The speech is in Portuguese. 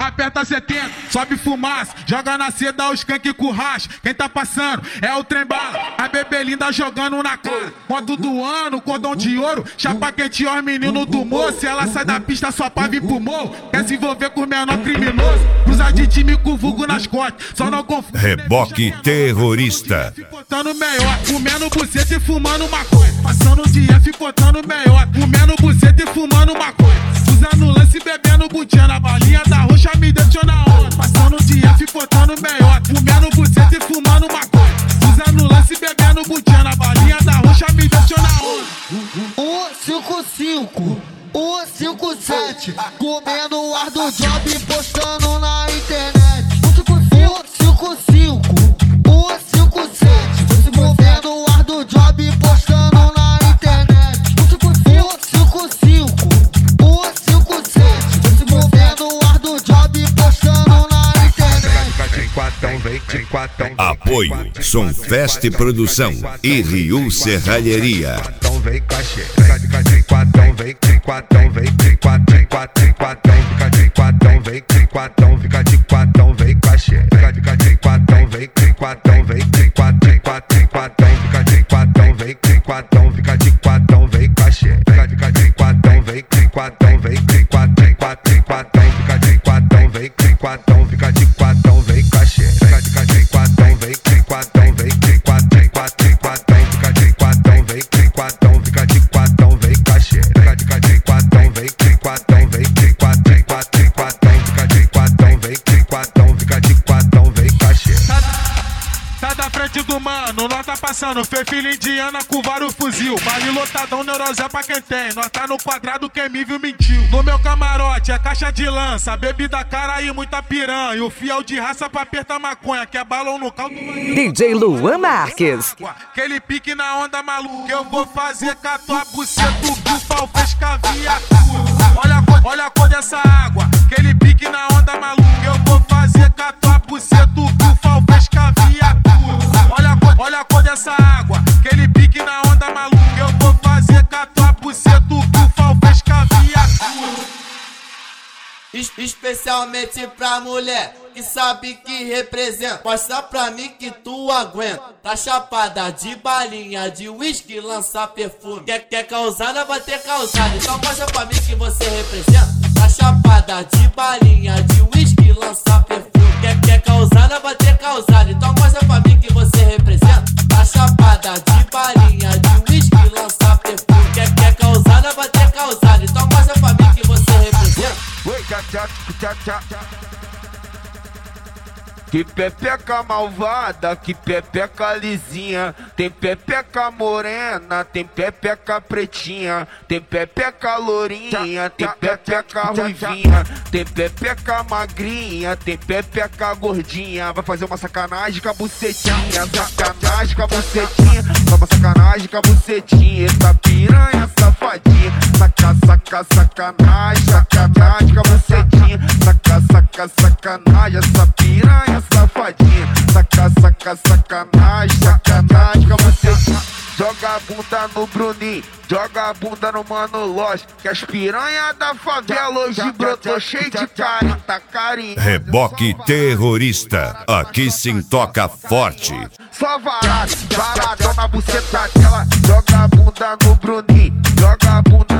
aperta 70, sobe fumaça, joga na seda o skunk com racha. Quem tá passando é o trem bala, a bebê linda jogando na cara. Moto do ano, cordão de ouro, chapa quente, ó, menino do moço. Se ela sai da pista só pra vir pro morro, quer se envolver com o menor criminoso. Cruza de time com vulgo nas costas, só não confunde. Reboque terrorista. Ficotando melhor, comendo buceta e fumando maconha. Passando o dia ficotando melhor, comendo buceta e fumando maconha. Usando lance e bebendo butinha, na balinha da roxa me deixou na onda. Passando o dia ficotando melhor, comendo buceta e fumando maconha. Usando lance e bebendo butinha, na balinha da roxa me deixou na onda. 155, 157, comendo o ar do job e postando na internet. 155, 157, comendo o ar do job e postando na internet. 155, 157, comendo o ar do job e postando na internet. Apoio Sonfest Produção e Rio Serralheria. Vem cachê, vem quatão, vem quatão, vem quatão, fica de quatão, vem quatão, fica de quatão, vem cachê, fica de quatão, vem quatão, vem quatão, fica de quatão, vem quatão, fica de quatão, vem cachê, fica de quatão, vem quatão, vem quatão, fica de quatão, vem quatão, fica de quatão, vem cachê, fica de quatão, vem quatão, vem quatão, fica de quatão, vem quatão, fica de quatão, vem cachê, fica de quatão, vem quatão, vem quatão, fica de quatão, vem quatão, fica de quatão, vem cachê. Tá da frente do mano, nós tá passando, fez filha indiana com vários fuzil. Vale lotadão, neurosé pra quem tem, nós tá no quadrado, quem me viu mentiu. No meu camarote é caixa de lança, bebida cara e muita piranha. O fiel de raça pra apertar maconha, que é balão no caldo. DJ Luan Marques. Aquele pique na onda maluca, eu vou fazer com a tua buceta, o pau fez caviar. Olha a cor dessa água, aquele pique na onda maluca, eu vou fazer com a tua buceta, o pau fez caviar. Olha a cor dessa água, aquele pique na onda maluca, eu vou fazer com a tua buceta, o pau fez caviar. Especialmente pra mulher que sabe que representa. Mostra pra mim que tu aguenta. Tá chapada de balinha, de uísque, lança perfume. Quer causada, vai ter causada. Então mostra pra mim que você representa. Tá chapada de balinha, de uísque, lança perfume. Quer causada, vai ter causada. Então mostra pra mim que você representa. Tá chapada de balinha, de uísque, lança perfume. Quer causada, vai ter causada. Então mostra pra mim que você representa. Que pepeca malvada, que pepeca lisinha. Tem pepeca morena, tem pepeca pretinha. Tem pepeca lourinha, tem pepeca ruivinha. Tem pepeca magrinha, tem pepeca gordinha. Vai fazer uma sacanagem com a bucetinha. Sacanagem com a bucetinha. Só uma sacanagem com a bucetinha. Essa piranha safadinha. Sacanagem, sacanagem com a bucetinha. Sacanagem, essa piranha safadinha. Sacanagem, sacanagem com a bucetinha. Joga a bunda no Bruninho, joga a bunda no Mano Loja, que as piranha da favela hoje brotou cheio de carinho, tá carinho. Reboque terrorista, aqui se toca forte. Só varadão na buceta dela, joga a bunda no Bruninho, joga a bunda